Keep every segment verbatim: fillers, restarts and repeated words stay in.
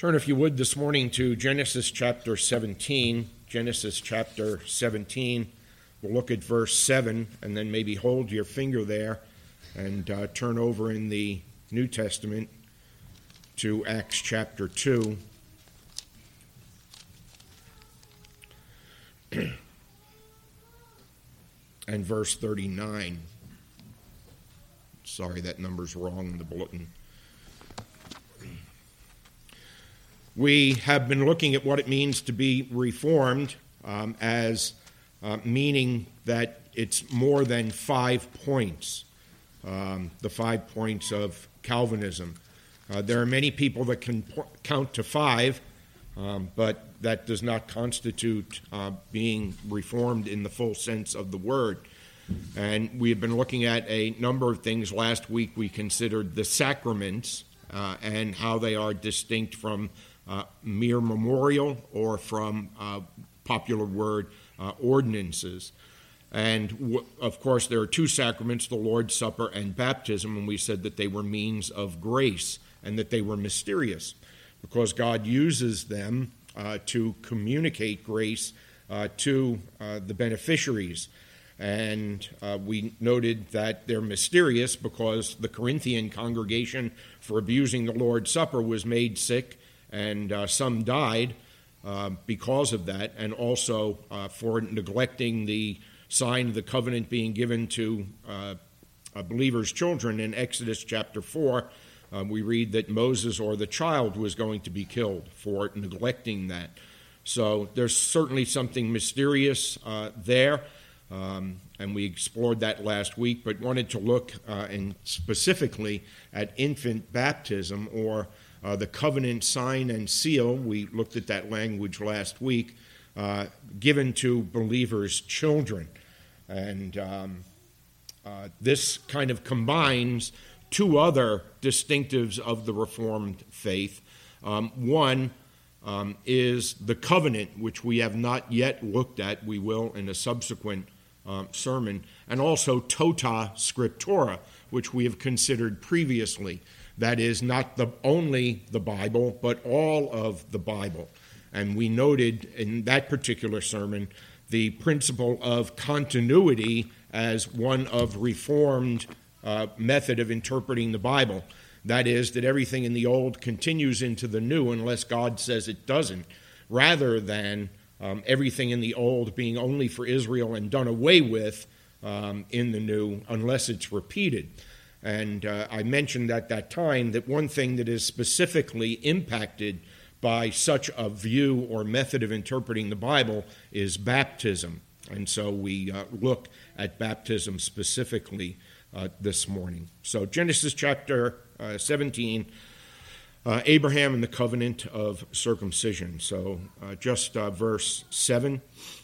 Turn, if you would, this morning to Genesis chapter seventeen. Genesis chapter seventeen. We'll look at verse seven, and then maybe hold your finger there and uh, turn over in the New Testament to Acts chapter two. And verse thirty-nine. Sorry, that number's wrong in the bulletin. We have been looking at what it means to be reformed um, as uh, meaning that it's more than five points, um, the five points of Calvinism. Uh, there are many people that can po- count to five, um, but that does not constitute uh, being reformed in the full sense of the word. And we have been looking at a number of things. Last week we considered the sacraments uh, and how they are distinct from Uh, mere memorial or from uh, popular word uh, ordinances. And w- of course there are two sacraments, the Lord's Supper and baptism, and we said that they were means of grace and that they were mysterious because God uses them uh, to communicate grace uh, to uh, the beneficiaries. And uh, we noted that they're mysterious because the Corinthian congregation, for abusing the Lord's Supper, was made sick, and uh, some died uh, because of that, and also uh, for neglecting the sign of the covenant being given to uh, a believer's children. In Exodus chapter four, uh, we read that Moses or the child was going to be killed for neglecting that. So there's certainly something mysterious uh, there, um, and we explored that last week, but wanted to look uh, and specifically at infant baptism, or Uh, the covenant sign and seal. We looked at that language last week, uh, given to believers' children. And um, uh, this kind of combines two other distinctives of the Reformed faith. Um, one um, is the covenant, which we have not yet looked at. We will in a subsequent um, sermon. And also tota scriptura, which we have considered previously. That is, not the, only the Bible, but all of the Bible. And we noted in that particular sermon the principle of continuity as one of Reformed uh, method of interpreting the Bible. That is, that everything in the Old continues into the New unless God says it doesn't, rather than um, everything in the Old being only for Israel and done away with um, in the New unless it's repeated. And uh, I mentioned at that time that one thing that is specifically impacted by such a view or method of interpreting the Bible is baptism. And so we uh, look at baptism specifically uh, this morning. So Genesis chapter uh, seventeen, uh, Abraham and the covenant of circumcision. So uh, just uh, verse seven.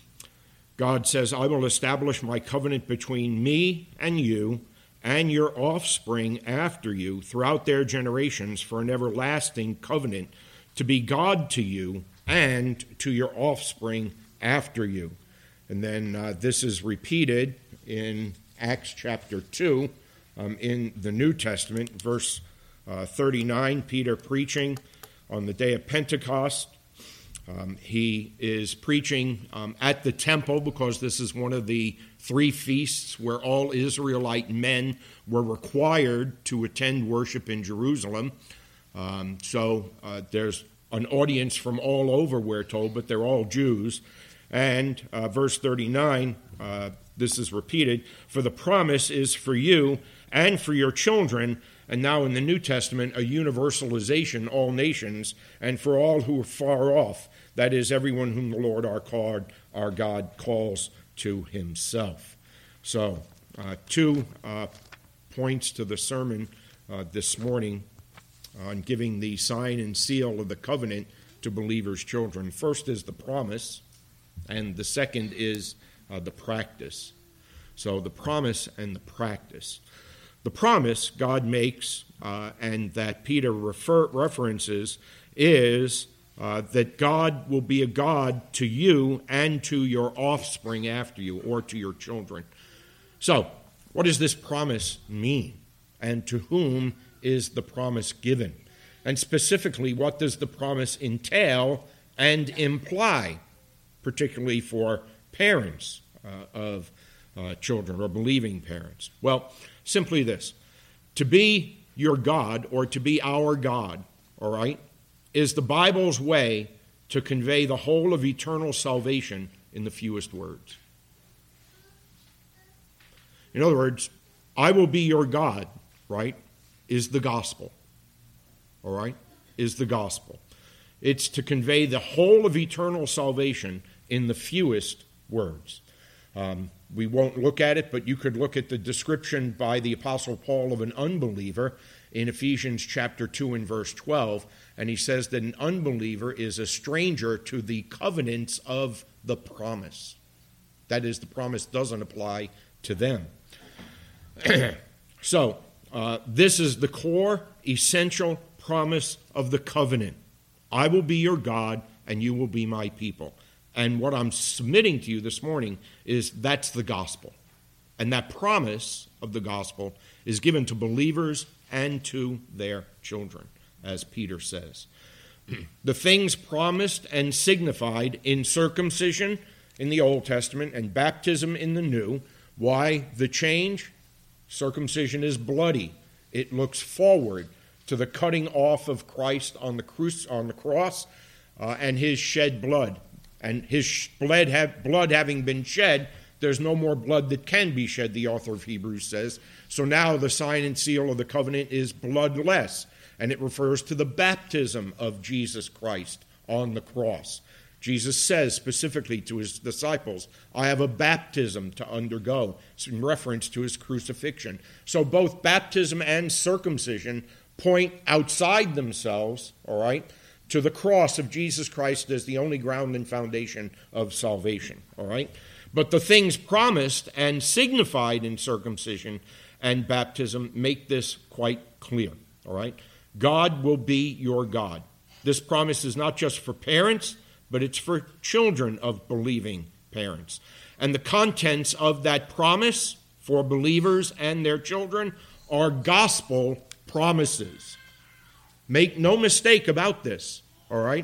God says, "I will establish my covenant between me and you and your offspring after you throughout their generations for an everlasting covenant, to be God to you and to your offspring after you." And then uh, this is repeated in Acts chapter two um, in the New Testament, verse uh, thirty-nine, Peter preaching on the day of Pentecost. Um, he is preaching um, at the temple because this is one of the three feasts where all Israelite men were required to attend worship in Jerusalem. Um, so uh, there's an audience from all over, we're told, but they're all Jews. And uh, verse thirty-nine, uh, this is repeated, "For the promise is for you and for your children," and now in the New Testament, a universalization, all nations, "and for all who are far off," that is, everyone whom the Lord our God, our God calls to himself. So, uh, two uh, points to the sermon uh, this morning on giving the sign and seal of the covenant to believers' children. First is the promise, and the second is uh, the practice. So, the promise and the practice. The promise God makes, uh, and that Peter refer- references, is Uh, that God will be a God to you and to your offspring after you, or to your children. So, what does this promise mean? And to whom is the promise given? And specifically, what does the promise entail and imply, particularly for parents uh, of uh, children or believing parents? Well, simply this. To be your God, or to be our God, all right, is the Bible's way to convey the whole of eternal salvation in the fewest words. In other words, I will be your God, right, is the gospel, all right, is the gospel. It's to convey the whole of eternal salvation in the fewest words. Um, we won't look at it, but you could look at the description by the Apostle Paul of an unbeliever in Ephesians chapter two and verse twelve, and he says that an unbeliever is a stranger to the covenants of the promise. That is, the promise doesn't apply to them. So, uh, this is the core, essential promise of the covenant. I will be your God, and you will be my people. And what I'm submitting to you this morning is that's the gospel. And that promise of the gospel is given to believers and to their children, as Peter says. The things promised and signified in circumcision in the Old Testament and baptism in the New. Why the change? Circumcision is bloody. It looks forward to the cutting off of Christ on the, cru- on the cross uh, and his shed blood. And his blood, have, blood having been shed, there's no more blood that can be shed, the author of Hebrews says. So now the sign and seal of the covenant is bloodless, and it refers to the baptism of Jesus Christ on the cross. Jesus says specifically to his disciples, I have a baptism to undergo, in reference to his crucifixion. So both baptism and circumcision point outside themselves, all right, to the cross of Jesus Christ as the only ground and foundation of salvation, all right? But the things promised and signified in circumcision and baptism make this quite clear, all right? God will be your God. This promise is not just for parents, but it's for children of believing parents. And the contents of that promise for believers and their children are gospel promises. Make no mistake about this, all right?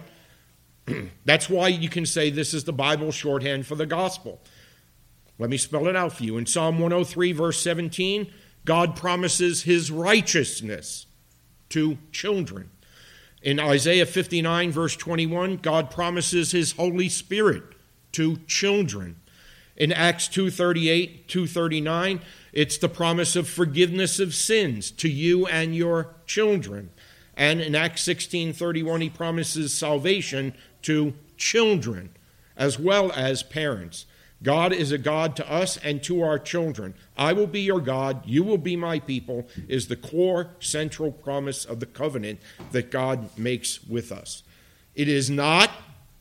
That's why you can say this is the Bible shorthand for the gospel. Let me spell it out for you. In Psalm one oh three, verse seventeen, God promises his righteousness to children. In Isaiah fifty-nine, verse twenty-one, God promises his Holy Spirit to children. In Acts two thirty-eight, two thirty-nine, it's the promise of forgiveness of sins to you and your children. And in Acts sixteen thirty-one, he promises salvation to children as well as parents. God is a God to us and to our children. I will be your God, you will be my people, is the core central promise of the covenant that God makes with us. It is not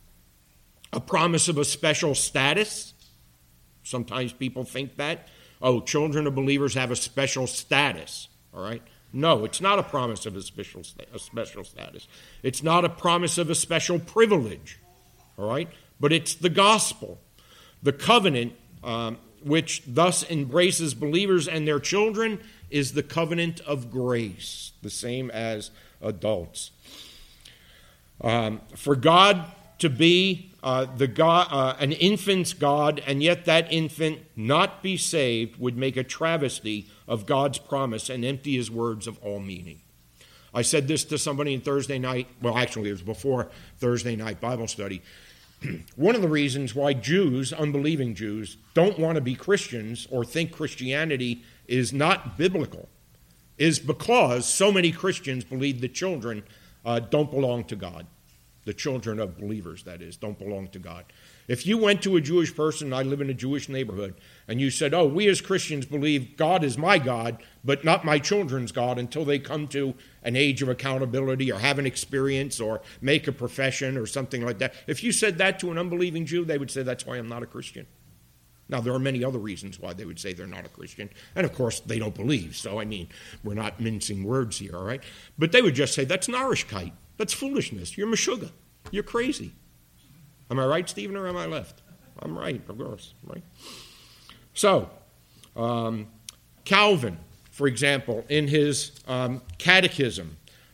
a promise of a special status. Sometimes people think that. Oh, children of believers have a special status, all right? No, it's not a promise of a special, a special status. It's not a promise of a special privilege, all right? But it's the gospel. The covenant, um, which thus embraces believers and their children, is the covenant of grace, the same as adults. Um, for God to be uh, the God, uh, an infant's God, and yet that infant not be saved would make a travesty of God's promise and empty his words of all meaning. I said this to somebody in Thursday night, well, actually it was before Thursday night Bible study. One of the reasons why Jews, unbelieving Jews, don't want to be Christians or think Christianity is not biblical is because so many Christians believe the children uh, don't belong to God. The children of believers, that is, don't belong to God. If you went to a Jewish person, I live in a Jewish neighborhood, and you said, oh, we as Christians believe God is my God, but not my children's God until they come to an age of accountability or have an experience or make a profession or something like that. If you said that to an unbelieving Jew, they would say, that's why I'm not a Christian. Now, there are many other reasons why they would say they're not a Christian. And, of course, they don't believe. So, I mean, we're not mincing words here, all right? But they would just say, that's narishkeit. That's foolishness. You're meshuggah. You're crazy. Am I right, Stephen, or am I left? I'm right, of course, right? So, um, Calvin, for example, in his um, catechism,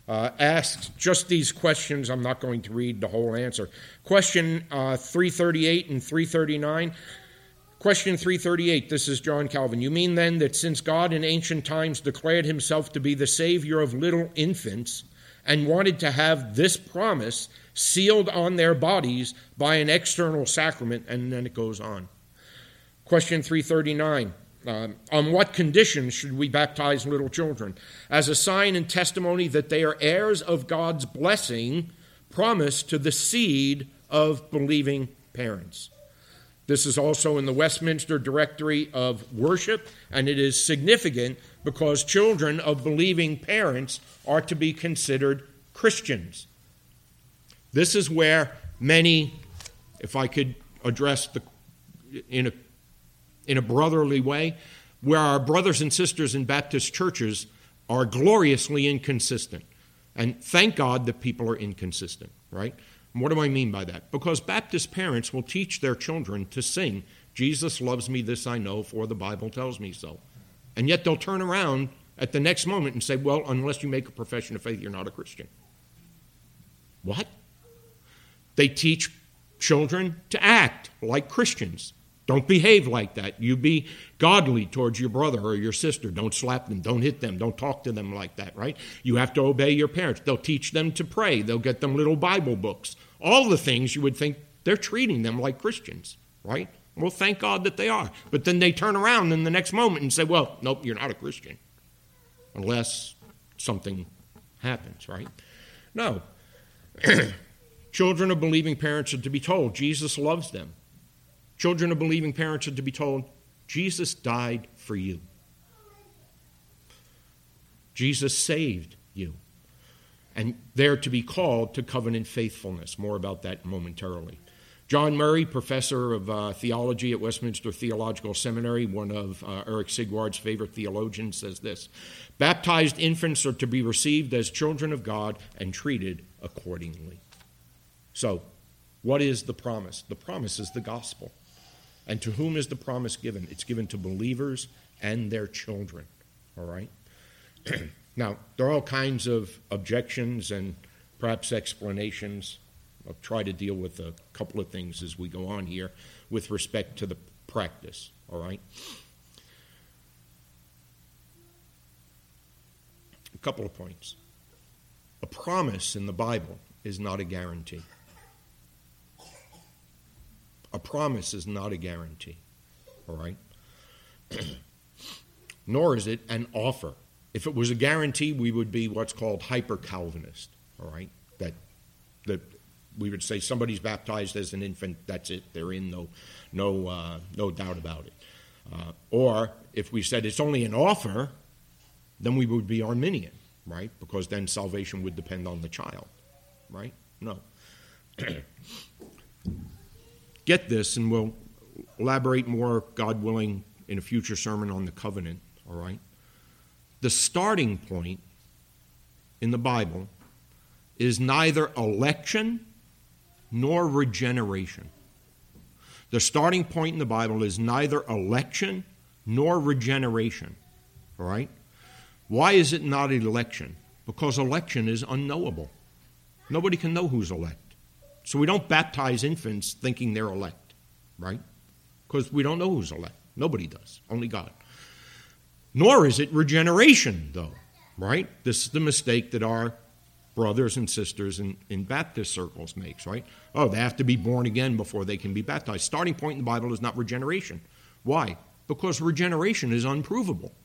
uh, asks just these questions. I'm not going to read the whole answer. Question uh, three thirty-eight and three thirty-nine. Question three thirty-eight, this is John Calvin. You mean then that since God in ancient times declared himself to be the Savior of little infants and wanted to have this promise sealed on their bodies by an external sacrament, and then it goes on. Question three thirty-nine, uh, on what conditions should we baptize little children? As a sign and testimony that they are heirs of God's blessing promised to the seed of believing parents. This is also in the Westminster Directory of Worship, and it is significant because children of believing parents are to be considered Christians. This is where many, if I could address the in a in a brotherly way, where our brothers and sisters in Baptist churches are gloriously inconsistent. And thank God that people are inconsistent, right? What do I mean by that? Because Baptist parents will teach their children to sing, Jesus loves me, this I know, for the Bible tells me so. And yet they'll turn around at the next moment and say, well, unless you make a profession of faith, you're not a Christian. What? They teach children to act like Christians. Don't behave like that. You be godly towards your brother or your sister. Don't slap them. Don't hit them. Don't talk to them like that, right? You have to obey your parents. They'll teach them to pray. They'll get them little Bible books. All the things you would think they're treating them like Christians, right? Well, thank God that they are. But then they turn around in the next moment and say, well, nope, you're not a Christian. Unless something happens, right? No. Children of believing parents are to be told Jesus loves them. Children of believing parents are to be told, Jesus died for you. Jesus saved you. And they're to be called to covenant faithfulness. More about that momentarily. John Murray, professor of uh, theology at Westminster Theological Seminary, one of uh, Eric Sigward's favorite theologians, says this: baptized infants are to be received as children of God and treated accordingly. So, what is the promise? The promise is the gospel. And to whom is the promise given? It's given to believers and their children, all right? Now, there are all kinds of objections and perhaps explanations. I'll try to deal with a couple of things as we go on here with respect to the practice, all right? A couple of points. A promise in the Bible is not a guarantee. A promise is not a guarantee, all right? Nor is it an offer. If it was a guarantee, we would be what's called hyper-Calvinist, all right? That, that we would say somebody's baptized as an infant, that's it, they're in, no, no, uh, no doubt about it. Uh, or if we said it's only an offer, then we would be Arminian, right? Because then salvation would depend on the child, right? No. Get this, and we'll elaborate more, God willing, in a future sermon on the covenant, all right? The starting point in the Bible is neither election nor regeneration. The starting point in the Bible is neither election nor regeneration, all right? Why is it not election? Because election is unknowable. Nobody can know who's elect. So we don't baptize infants thinking they're elect, right? Because we don't know who's elect. Nobody does, only God. Nor is it regeneration, though, right? This is the mistake that our brothers and sisters in, in Baptist circles makes, right? Oh, they have to be born again before they can be baptized. Starting point in the Bible is not regeneration. Why? Because regeneration is unprovable.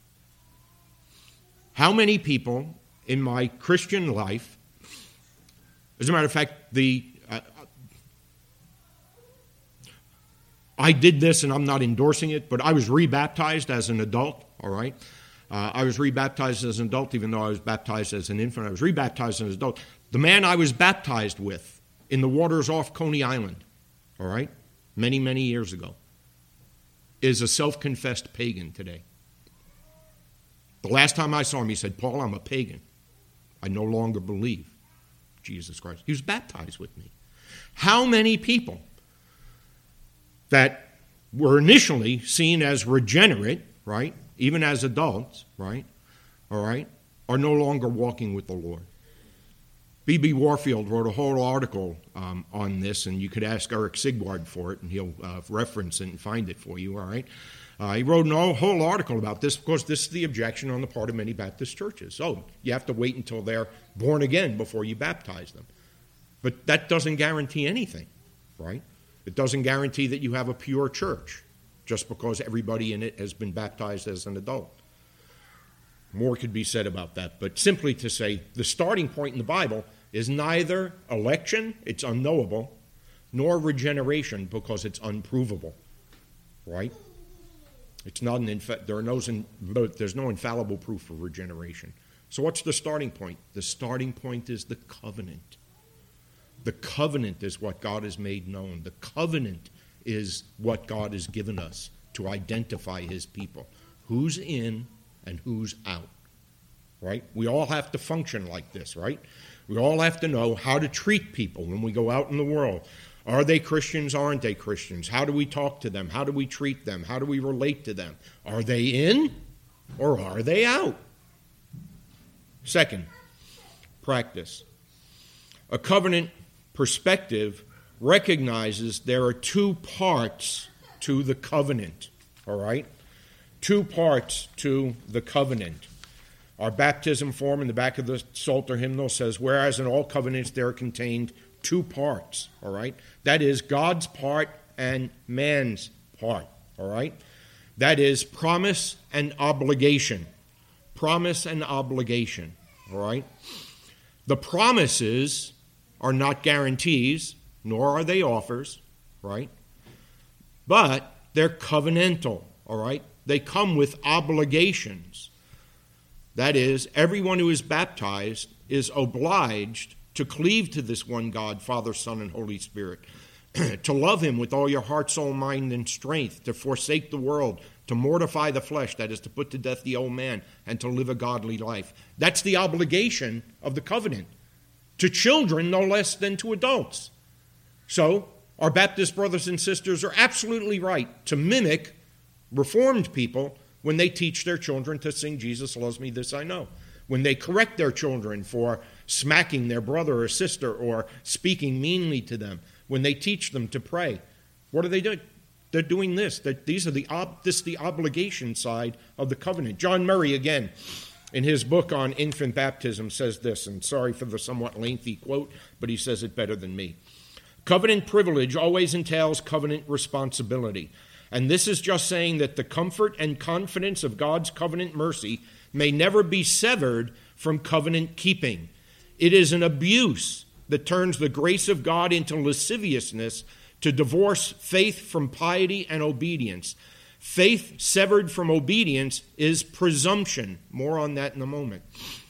How many people in my Christian life, as a matter of fact, the uh, I did this, and I'm not endorsing it, but I was rebaptized as an adult, all right? Uh, I was rebaptized as an adult, even though I was baptized as an infant. I was rebaptized as an adult. The man I was baptized with in the waters off Coney Island, all right, many, many years ago, is a self-confessed pagan today. The last time I saw him, he said, Paul, I'm a pagan. I no longer believe Jesus Christ. He was baptized with me. How many people that were initially seen as regenerate, right, even as adults, right, all right, are no longer walking with the Lord? B B Warfield wrote a whole article um, on this, and you could ask Eric Sigward for it, and he'll uh, reference it and find it for you, all right? Uh, he wrote a whole article about this because this is the objection on the part of many Baptist churches. Oh, you have to wait until they're born again before you baptize them. But that doesn't guarantee anything, right? It doesn't guarantee that you have a pure church just because everybody in it has been baptized as an adult. More could be said about that, but simply to say the starting point in the Bible is neither election, it's unknowable, nor regeneration because it's unprovable, right? It's not an infa- there are no there's no infallible proof for regeneration. So what's the starting point? The starting point is the covenant. The covenant is what God has made known. The covenant is what God has given us to identify his people. Who's in and who's out, right? We all have to function like this, right? We all have to know how to treat people when we go out in the world. Are they Christians? Aren't they Christians? How do we talk to them? How do we treat them? How do we relate to them? Are they in or are they out? Second, practice. A covenant perspective recognizes there are two parts to the covenant, all right? Two parts to the covenant. Our baptism form in the back of the Psalter hymnal says, whereas in all covenants there are contained two parts, all right? That is God's part and man's part, all right? That is promise and obligation. Promise and obligation, all right? The promises are not guarantees, nor are they offers, right? But they're covenantal, all right? They come with obligations. That is, everyone who is baptized is obliged to cleave to this one God, Father, Son, and Holy Spirit, to love him with all your heart, soul, mind, and strength, to forsake the world, to mortify the flesh, that is, to put to death the old man, and to live a godly life. That's the obligation of the covenant, to children no less than to adults. So, our Baptist brothers and sisters are absolutely right to mimic Reformed people when they teach their children to sing Jesus Loves Me, This I Know. When they correct their children for smacking their brother or sister or speaking meanly to them. When they teach them to pray. What are they doing? They're doing this. They're, these are the ob, this is the obligation side of the covenant. John Murray, again, in his book on infant baptism, says this, and sorry for the somewhat lengthy quote, but he says it better than me. Covenant privilege always entails covenant responsibility. And this is just saying that the comfort and confidence of God's covenant mercy may never be severed from covenant keeping. It is an abuse that turns the grace of God into lasciviousness to divorce faith from piety and obedience. Faith severed from obedience is presumption. More on that in a moment.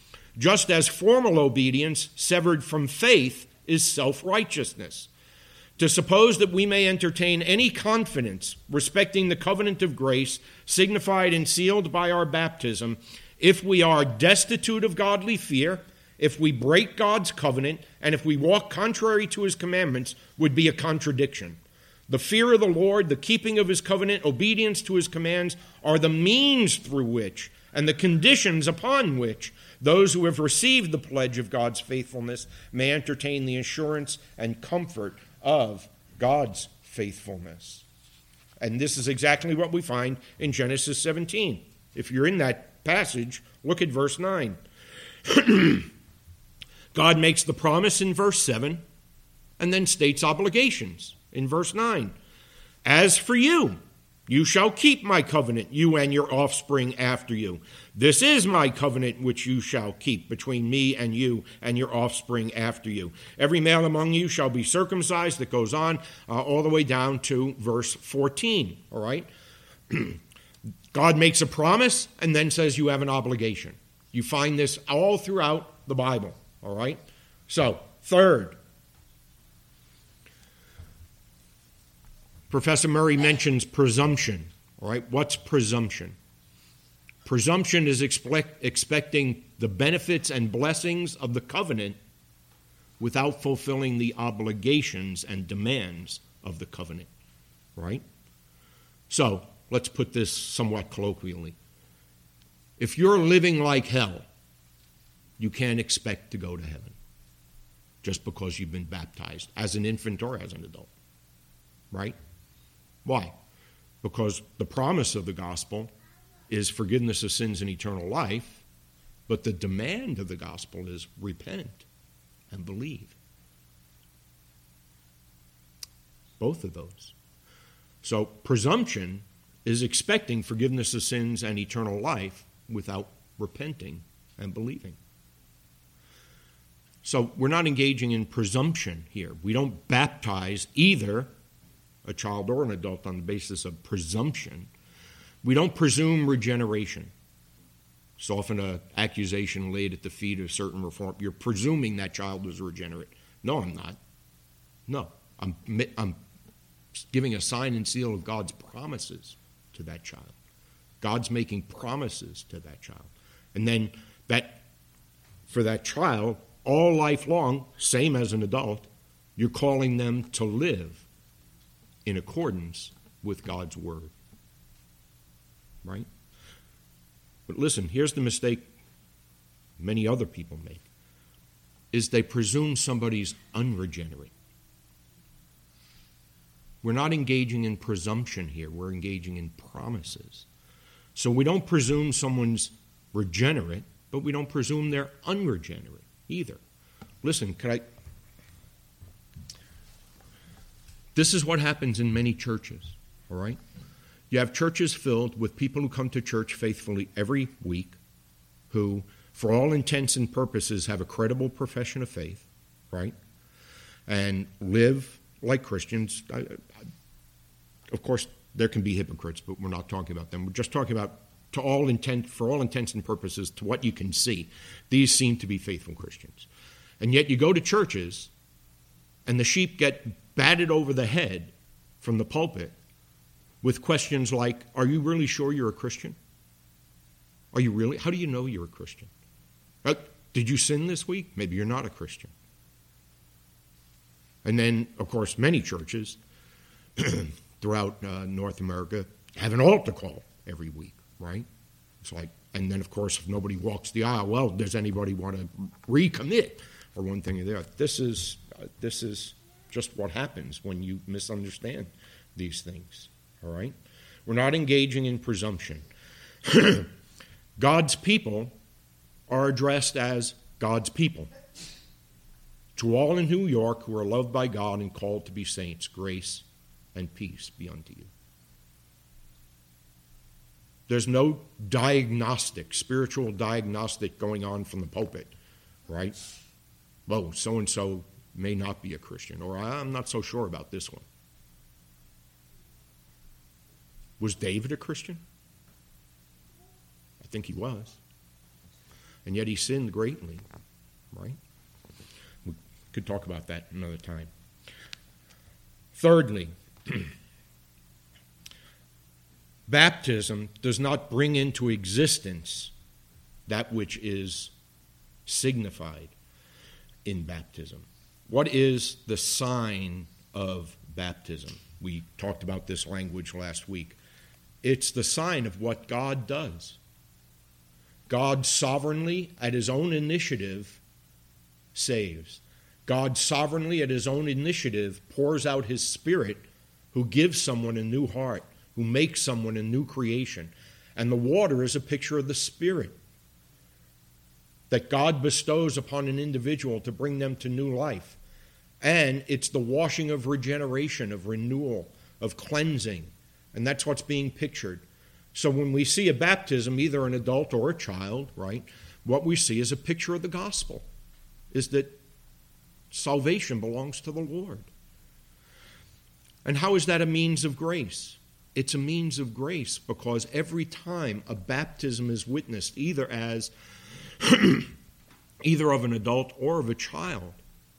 Just as formal obedience severed from faith is self-righteousness. To suppose that we may entertain any confidence respecting the covenant of grace signified and sealed by our baptism, if we are destitute of godly fear, if we break God's covenant, and if we walk contrary to his commandments, would be a contradiction. The fear of the Lord, the keeping of his covenant, obedience to his commands are the means through which and the conditions upon which those who have received the pledge of God's faithfulness may entertain the assurance and comfort of God's faithfulness. And this is exactly what we find in Genesis seventeen. If you're in that passage, look at verse nine. God makes the promise in verse seven and then states obligations in verse nine. As for you, you shall keep my covenant, you and your offspring after you. This is my covenant which you shall keep between me and you and your offspring after you. Every male among you shall be circumcised. That goes on uh, all the way down to verse fourteen, all right? God makes a promise and then says you have an obligation. You find this all throughout the Bible, all right? So, third, Professor Murray mentions presumption, all right? What's presumption? Presumption is expect, expecting the benefits and blessings of the covenant without fulfilling the obligations and demands of the covenant, right? So, let's put this somewhat colloquially. If you're living like hell, you can't expect to go to heaven. just because you've been baptized as an infant or as an adult. Right? Why? Because the promise of the gospel is forgiveness of sins and eternal life, but the demand of the gospel is repent and believe. Both of those. So presumption is expecting forgiveness of sins and eternal life without repenting and believing. So we're not engaging in presumption here. We don't baptize either a child or an adult on the basis of presumption. We don't presume regeneration. It's often an accusation laid at the feet of certain reform. You're presuming that child was regenerate. No, I'm not. No, I'm, I'm giving a sign and seal of God's promises to that child. God's making promises to that child. And then that, for that child, all life long, same as an adult, you're calling them to live in accordance with God's word. Right? But listen, here's the mistake many other people make, is they presume somebody's unregenerate. We're not engaging in presumption here. We're engaging in promises. So we don't presume someone's regenerate, but we don't presume they're unregenerate either. Listen, could I... This is what happens in many churches, all right? You have churches filled with people who come to church faithfully every week, who, for all intents and purposes, have a credible profession of faith, right? And live like Christians. I, I, of course, there can be hypocrites, but we're not talking about them. We're just talking about, to all intent, for all intents and purposes, to what you can see. These seem to be faithful Christians. And yet you go to churches, and the sheep get batted over the head from the pulpit with questions like, are you really sure you're a Christian? Are you really? How do you know you're a Christian? Uh, did you sin this week? Maybe you're not a Christian. And then, of course, many churches throughout uh, North America have an altar call every week, right? It's like, and then, of course, if nobody walks the aisle, well, does anybody want to recommit or one thing or the other? This is, uh, this is just what happens when you misunderstand these things, all right? We're not engaging in presumption. God's people are addressed as God's people. To all in New York who are loved by God and called to be saints, grace and peace be unto you. There's no diagnostic, spiritual diagnostic going on from the pulpit, right? Well, so-and-so may not be a Christian, or I'm not so sure about this one. Was David a Christian? I think he was. And yet he sinned greatly, right? We could talk about that another time. Thirdly, baptism does not bring into existence that which is signified in baptism. What is the sign of baptism? We talked about this language last week. It's the sign of what God does. God sovereignly, at his own initiative, saves. God sovereignly, at his own initiative, pours out his Spirit, who gives someone a new heart, who makes someone a new creation. And the water is a picture of the Spirit that God bestows upon an individual to bring them to new life. And it's the washing of regeneration, of renewal, of cleansing. And that's what's being pictured. So when we see a baptism, either an adult or a child, right, what we see is a picture of the gospel, is that salvation belongs to the Lord. And how is that a means of grace? It's a means of grace because every time a baptism is witnessed, either as either of an adult or of a child,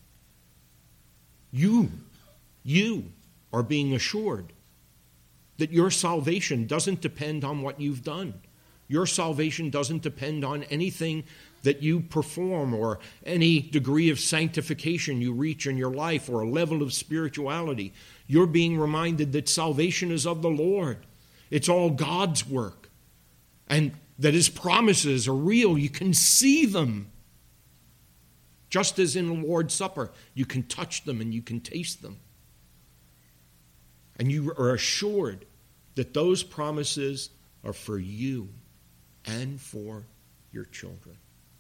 you, you are being assured that your salvation doesn't depend on what you've done. Your salvation doesn't depend on anything that you perform or any degree of sanctification you reach in your life or a level of spirituality. You're being reminded that salvation is of the Lord. It's all God's work. And that his promises are real. You can see them. Just as in the Lord's Supper, you can touch them and you can taste them. And you are assured that those promises are for you and for your children.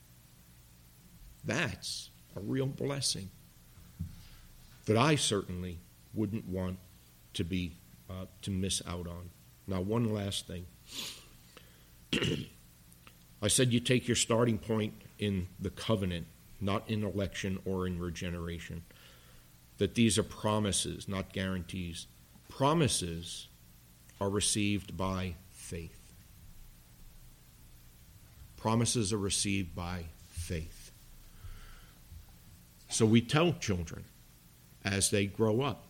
That's a real blessing that I certainly wouldn't want to be uh, to miss out on. Now, one last thing. I said you take your starting point in the covenant, not in election or in regeneration. That these are promises, not guarantees. Promises are received by faith. Promises are received by faith. So we tell children as they grow up,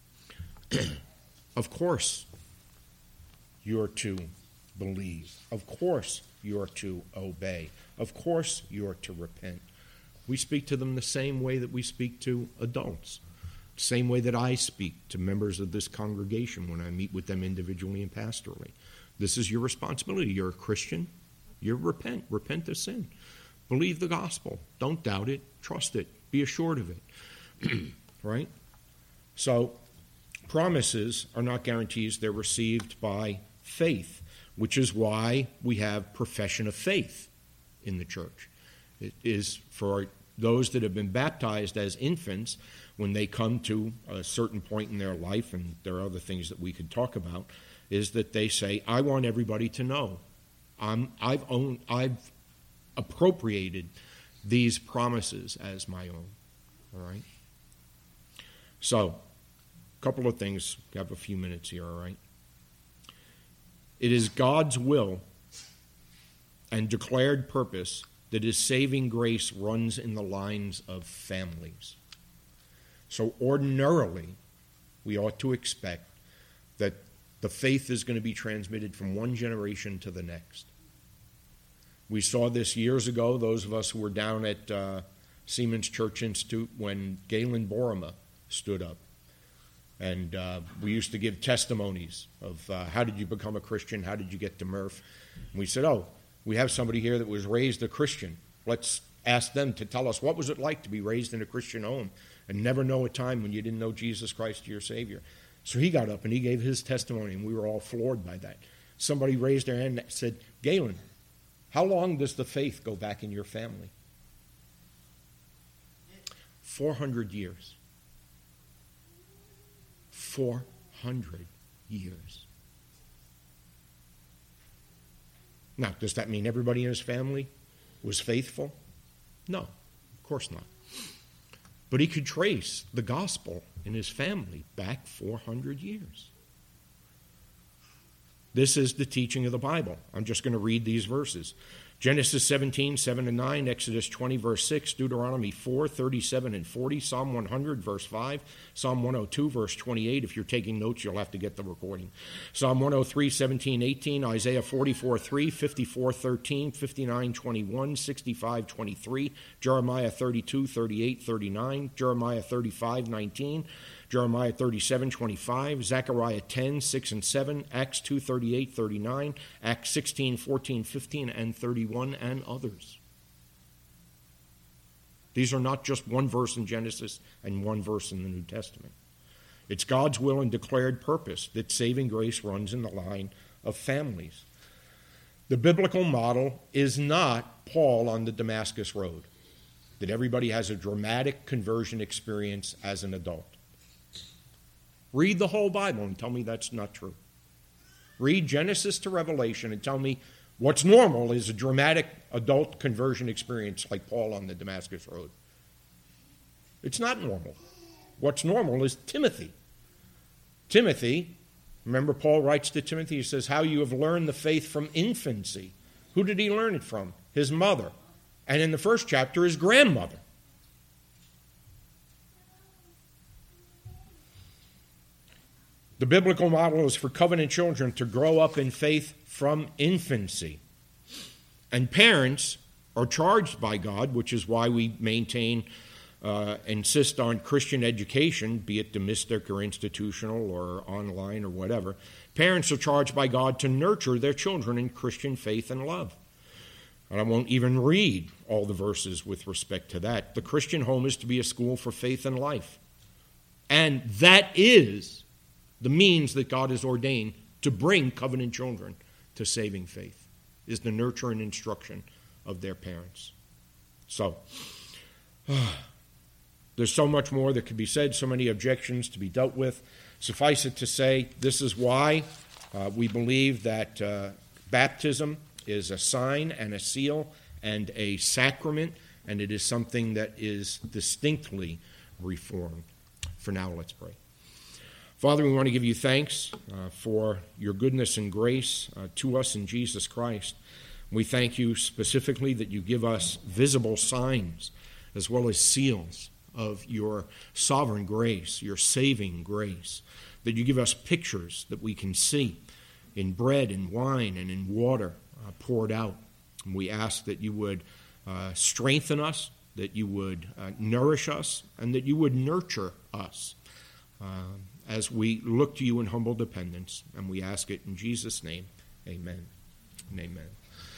of course, you're to believe. Of course, you're to obey. Of course, you're to repent. We speak to them the same way that we speak to adults. Same way that I speak to members of this congregation when I meet with them individually and pastorally. This is your responsibility. You're a Christian. You repent. Repent of sin. Believe the gospel. Don't doubt it. Trust it. Be assured of it. Right? So, promises are not guarantees. They're received by faith, which is why we have profession of faith in the church. It is for those that have been baptized as infants, when they come to a certain point in their life, and there are other things that we could talk about, is that they say, I want everybody to know. I'm, I've, owned, I've appropriated these promises as my own. All right? So, a couple of things. We have a few minutes here, all right? It is God's will and declared purpose that His saving grace runs in the lines of families. So ordinarily, we ought to expect that the faith is going to be transmitted from one generation to the next. We saw this years ago, those of us who were down at uh, Siemens Church Institute when Galen Borima stood up. And uh, we used to give testimonies of uh, how did you become a Christian, how did you get to Murph. And we said, oh, we have somebody here that was raised a Christian. Let's ask them to tell us what was it like to be raised in a Christian home and never know a time when you didn't know Jesus Christ your Savior. So he got up and he gave his testimony, and we were all floored by that. Somebody raised their hand and said, Galen, how long does the faith go back in your family? four hundred years. four hundred years. Now, does that mean everybody in his family was faithful? No, of course not. But he could trace the gospel in his family back four hundred years. This is the teaching of the Bible. I'm just going to read these verses. Genesis seventeen, seven and nine, Exodus twenty, verse six, Deuteronomy four, thirty-seven and forty, Psalm one hundred, verse five, Psalm one oh two, verse twenty-eight. If you're taking notes, you'll have to get the recording. Psalm one oh three, seventeen, eighteen, Isaiah forty-four, three, fifty-four, thirteen, fifty-nine, twenty-one, sixty-five, twenty-three, Jeremiah thirty-two, thirty-eight, thirty-nine, Jeremiah thirty-five, nineteen, Jeremiah thirty-seven, twenty-five, Zechariah ten, six and seven, Acts two, thirty-eight, thirty-nine, Acts sixteen, fourteen, fifteen, and thirty-one, and others. These are not just one verse in Genesis and one verse in the New Testament. It's God's will and declared purpose that saving grace runs in the line of families. The biblical model is not Paul on the Damascus Road, that everybody has a dramatic conversion experience as an adult. Read the whole Bible and tell me that's not true. Read Genesis to Revelation and tell me what's normal is a dramatic adult conversion experience like Paul on the Damascus Road. It's not normal. What's normal is Timothy. Timothy, remember Paul writes to Timothy, he says, how you have learned the faith from infancy. Who did he learn it from? His mother. And in the first chapter, his grandmother. The biblical model is for covenant children to grow up in faith from infancy. And parents are charged by God, which is why we maintain, uh, insist on Christian education, be it domestic or institutional or online or whatever. Parents are charged by God to nurture their children in Christian faith and love. And I won't even read all the verses with respect to that. The Christian home is to be a school for faith and life. And that is the means that God has ordained to bring covenant children to saving faith, is the nurture and instruction of their parents. So, uh, there's so much more that could be said, so many objections to be dealt with. Suffice it to say, this is why uh, we believe that uh, baptism is a sign and a seal and a sacrament, and it is something that is distinctly reformed. For now, let's pray. Father, we want to give you thanks uh, for your goodness and grace uh, to us in Jesus Christ. We thank you specifically that you give us visible signs as well as seals of your sovereign grace, your saving grace, that you give us pictures that we can see in bread and wine and in water uh, poured out. And we ask that you would uh, strengthen us, that you would uh, nourish us, and that you would nurture us uh, as we look to you in humble dependence. And we ask it in Jesus' name. Amen and amen.